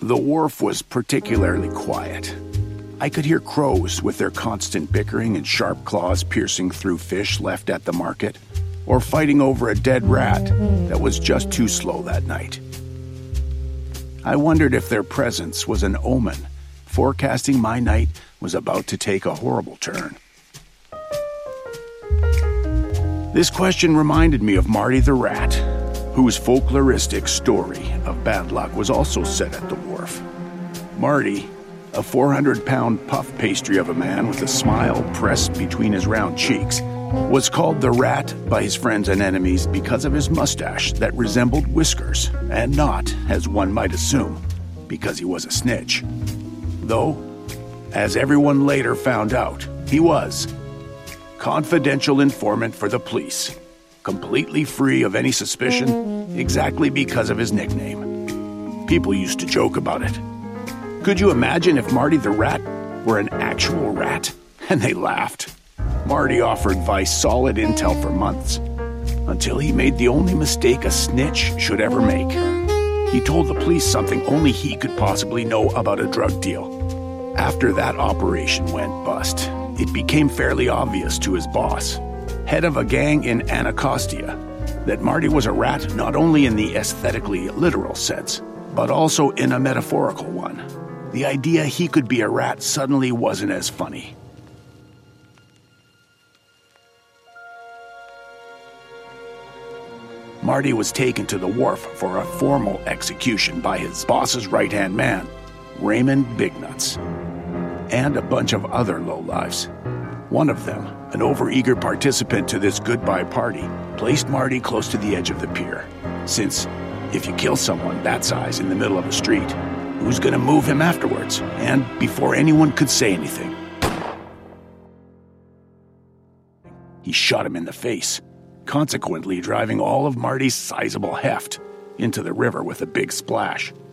The wharf was particularly quiet. I could hear crows with their constant bickering and sharp claws piercing through fish left at the market, or fighting over a dead rat that was just too slow that night. I wondered if their presence was an omen, forecasting my night was about to take a horrible turn. This question reminded me of Marty the Rat, whose folkloristic story of bad luck was also set at the wharf. Marty, a 400-pound puff pastry of a man with a smile pressed between his round cheeks, was called the Rat by his friends and enemies because of his mustache that resembled whiskers, and not, as one might assume, because he was a snitch. Though, as everyone later found out, he was confidential informant for the police, completely free of any suspicion, exactly because of his nickname. People used to joke about it. Could you imagine if Marty the Rat were an actual rat? And they laughed. Marty offered Vice solid intel for months, until he made the only mistake a snitch should ever make. He told the police something only he could possibly know about a drug deal. After that operation went bust, it became fairly obvious to his boss, head of a gang in Anacostia, that Marty was a rat not only in the aesthetically literal sense, but also in a metaphorical one. The idea he could be a rat suddenly wasn't as funny. Marty was taken to the wharf for a formal execution by his boss's right-hand man, Raymond Bignuts, and a bunch of other lowlifes. One of them, an overeager participant to this goodbye party, placed Marty close to the edge of the pier, since if you kill someone that size in the middle of a street, who's going to move him afterwards? And before anyone could say anything, he shot him in the face, consequently driving all of Marty's sizable heft into the river with a big splash.